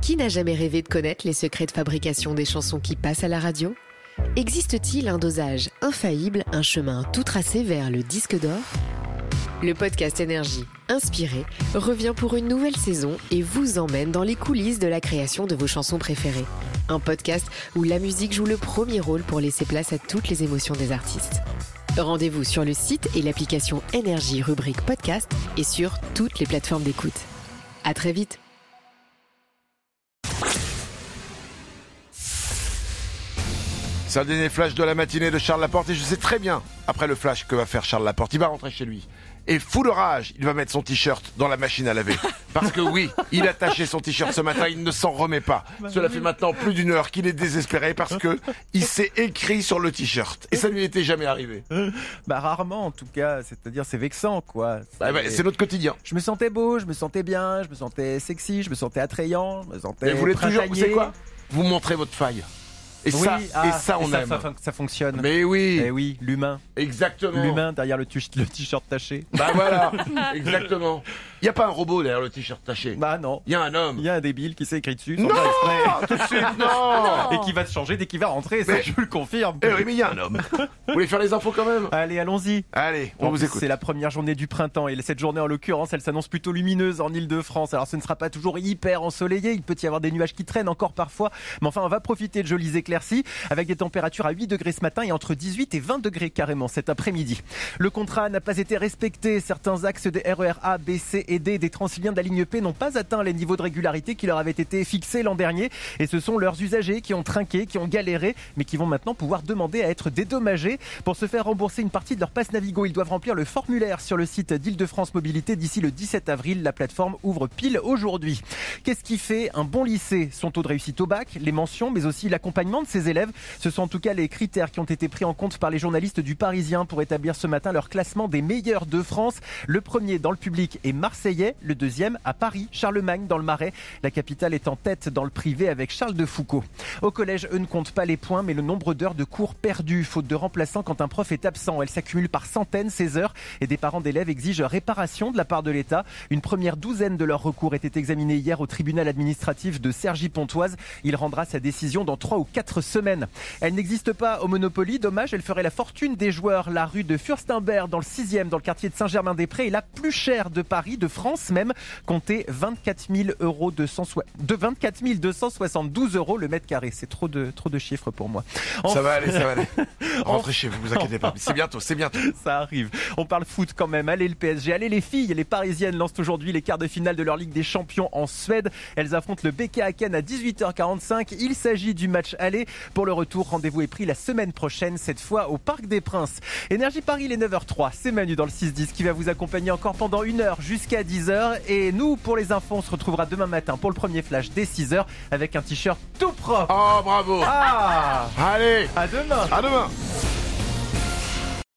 Qui n'a jamais rêvé de connaître les secrets de fabrication des chansons qui passent à la radio ? Existe-t-il un dosage infaillible, un chemin tout tracé vers le disque d'or ? Le podcast Énergie, inspiré, revient pour une nouvelle saison et vous emmène dans les coulisses de la création de vos chansons préférées. Un podcast où la musique joue le premier rôle pour laisser place à toutes les émotions des artistes. Rendez-vous sur le site et l'application Énergie rubrique podcast et sur toutes les plateformes d'écoute. À très vite. C'est un dernier flash de la matinée de Charles Laporte et je sais très bien, après le flash, que va faire Charles Laporte. Il va rentrer chez lui et fou de rage, il va mettre son t-shirt dans la machine à laver. Parce que oui, il a taché son t-shirt ce matin, il ne s'en remet pas. Cela fait maintenant plus d'1 heure qu'il est désespéré parce que il s'est écrit sur le t-shirt. Et ça lui était jamais arrivé. Rarement en tout cas, c'est-à-dire c'est vexant quoi. C'est notre quotidien. Je me sentais beau, je me sentais bien, je me sentais sexy, je me sentais attrayant, je me sentais Et vous voulez toujours, vous printanier. savez quoi ? Vous montrez votre faille. Et Oui, ça, on aime. Ça fonctionne. Mais oui. Eh oui, l'humain. Exactement. L'humain derrière le t-shirt taché. Bah voilà, exactement. Il n'y a pas un robot derrière le t-shirt taché. Bah non. Il y a un homme. Il y a un débile qui s'est écrit dessus. sans Non, faire exprès. tout de suite, non. Et qui va se changer dès qu'il va rentrer, ça Mais- je vous le confirme. Eh oui, mais il y a un homme. Vous voulez faire les infos quand même ? Allez, allons-y. Allez, on En vous plus, écoute. C'est la première journée du printemps et cette journée en l'occurrence elle s'annonce plutôt lumineuse en Ile-de-France. Alors ce ne sera pas toujours hyper ensoleillé, il peut y avoir des nuages qui traînent encore parfois, mais enfin on va profiter de jolies éclaircies avec des températures à 8 degrés ce matin et entre 18 et 20 degrés carrément cet après-midi. Le contrat n'a pas été respecté, certains axes des RER A, B, C et D des Transiliens de la ligne P n'ont pas atteint les niveaux de régularité qui leur avaient été fixés l'an dernier et ce sont leurs usagers qui ont trinqué, qui ont galéré mais qui vont maintenant pouvoir demander à être dédommagés. Pour se faire rembourser une partie de leur passe Navigo, ils doivent remplir le formulaire sur le site d'Île-de-France Mobilité d'ici le 17 avril. La plateforme ouvre pile aujourd'hui. Qu'est-ce qui fait un bon lycée ? Son taux de réussite au bac, les mentions, mais aussi l'accompagnement de ses élèves. Ce sont en tout cas les critères qui ont été pris en compte par les journalistes du Parisien pour établir ce matin leur classement des meilleurs de France. Le premier dans le public est marseillais, le deuxième à Paris, Charlemagne dans le Marais. La capitale est en tête dans le privé avec Charles de Foucault. Au collège, eux ne comptent pas les points, mais le nombre d'heures de cours perdues, faute de remplaçants quand un prof est absent. Elle s'accumule par centaines ces heures et des parents d'élèves exigent réparation de la part de l'État. Une première douzaine de leurs recours étaient examinés hier au tribunal administratif de Cergy-Pontoise. Il rendra sa décision dans 3 ou 4 semaines. Elle n'existe pas au Monopoly, dommage, elle ferait la fortune des joueurs. La rue de Furstenberg dans le 6e, dans le quartier de Saint-Germain-des-Prés, est la plus chère de Paris, de France même. Comptez 24 272 € le mètre carré. C'est trop de chiffres pour moi. Ça va aller. Rentrez chez vous, vous inquiétez pas. C'est bientôt. Ça arrive. On parle foot quand même. Allez le PSG, allez les filles. Les Parisiennes lancent aujourd'hui les quarts de finale de leur Ligue des Champions en Suède. Elles affrontent le BK Häcken à 18h45. Il s'agit du match aller. Pour le retour, rendez-vous est pris la semaine prochaine, cette fois au Parc des Princes. Énergie Paris, les 9h03. C'est Manu dans le 6-10 qui va vous accompagner encore pendant 1 heure jusqu'à 10h. Et nous, pour les infos, on se retrouvera demain matin pour le premier flash dès 6h avec un t-shirt tout propre. Oh, bravo. Ah, Allez, à demain. à demain.